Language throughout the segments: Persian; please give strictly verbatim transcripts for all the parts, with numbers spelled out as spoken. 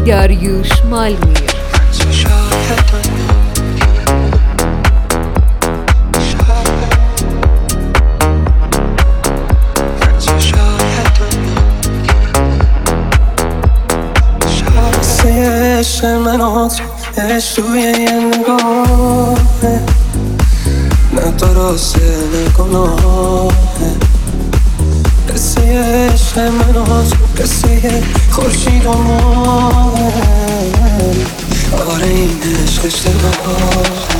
داریوش مالمیر. عشق من و تو عشق توی یه نگاهه، نه درسته نه گناهه. قصه عشق من و تو قصه خورشید و ماهه. آره این عشق اشتباهه.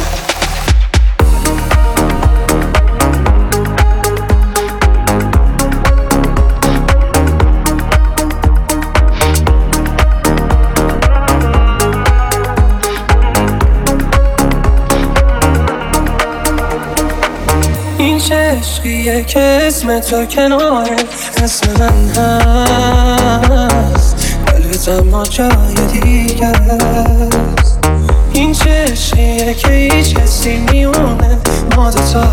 این چه عشقیه که اسم تو کنار اسم من هست، قلبت اما جای دیگه است. این چه عشقیه که هیچ کسی میونه ما دوتا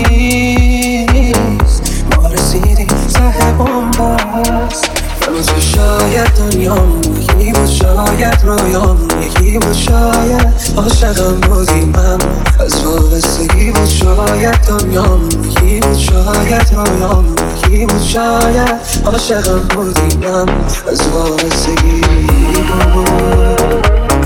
نیست، ما رسیدیم ته بومبست. من و تو شاید دنیامون یکی بود، شاید رویامون یکی بود، شاید عاشقم بودیم من از وابستگی بود. شاید دنیامون یکی بود، شاید رویامون یکی بود، شاید عاشقم بودیم من از وابستگی بود.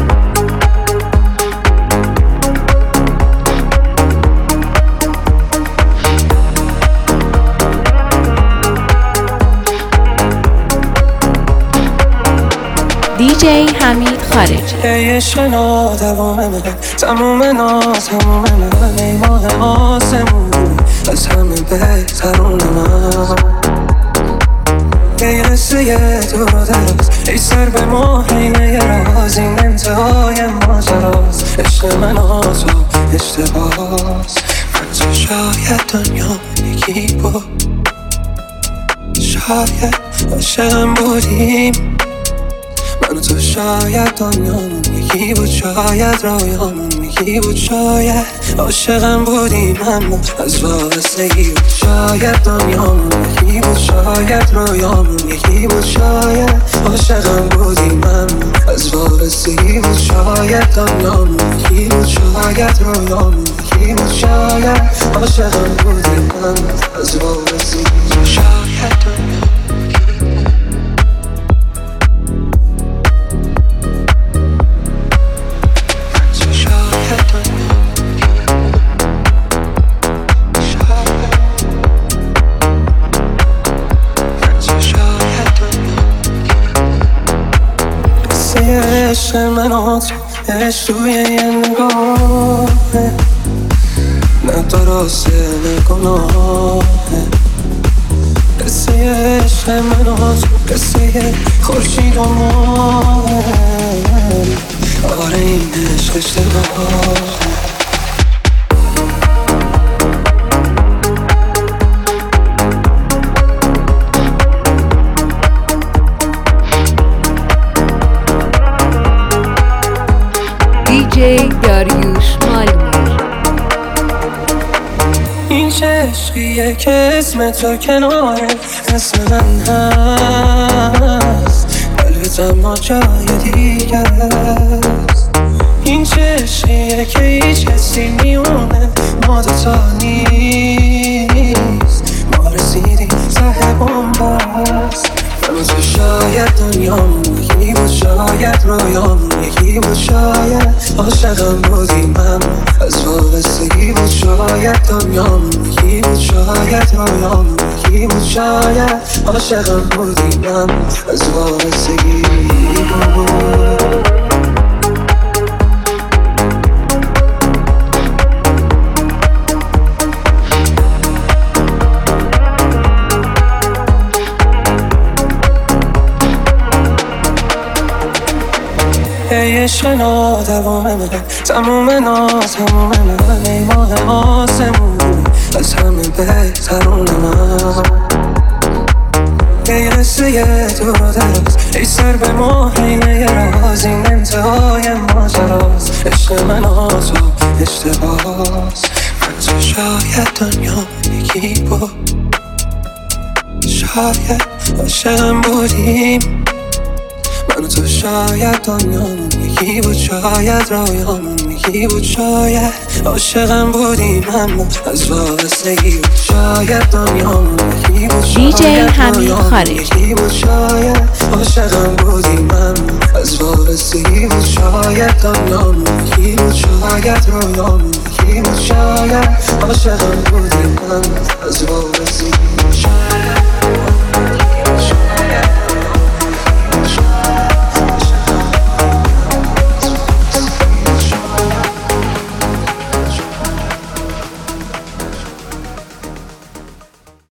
دی جی حمید خارجی. ای عشقنا دوام من، تموم ناز تموم من، ای ماه آسمون از همه بهترون من. ای قصه دور و دراز، ای سر به ماهینه راز، این انتهای ماجراست. عشق من و تو اشتباهست. من تو شاید دنیا یکی بود، شاید عاشقم بودیم. من و تو شاید دنیامون یکی بود، شاید رویامون یکی بود، شاید عاشقم بودیم اما از وابستگی بود. شاید دنیامون یکی بود، شاید رویامون یکی بود، شاید عاشقم بودیم اما از وابستگی بود. شاید دنیامون یکی بود، شاید رویامون یکی بود، شاید عاشقم بودیم اما از وابستگی بود. شاید دنیامون عشق من و تو عشق توی یه نگاهه، نه درسته نه گناهه. قصه عشق من و تو قصه خورشید و ماهه. آره این عشق اشتباهه. دی جی داریوش مالمیر. این چه عشقیه که اسم تو کنار اسم من هست، قلبت اما جای دیگه است. این چه عشقیه که هیچ کسی میونه ما دوتا نیست، ما رسیدیم ته بومبست. من و تو شاید دنیامون یکی بود، شاید رویامون یکی بود، شاید عاشقم بودیم اما از وابستگی بود. شاید دنیامون یکی بود، شاید رویامون یکی بود، شاید عاشقم بودیم اما از وابستگی بود. ای عشقنا دوام من، تموم ناز تموم من، ای ماه آسمون از همه بهترون من. ای قصه دور و دراز، ای سر به ماهینه راز، این انتهای ماجراست. عشق من و تو اشتباهست. من تو شاید دنیا یکی بود، شاید عاشقم بودیم. من و تو شاید دنیامون یکی بود، شاید رویامون یکی بود، شاید عاشقم بودیم اما از وابستگی بود. شاید دنیامون یکی بود، دیجی حمید خارجی یکی بود، شاید عاشقم بودیم اما از وابستگی بود. شاید دنیامون یکی بود، شاید رویامون یکی بود، شاید عاشقم بودیم اما از وابستگی بود.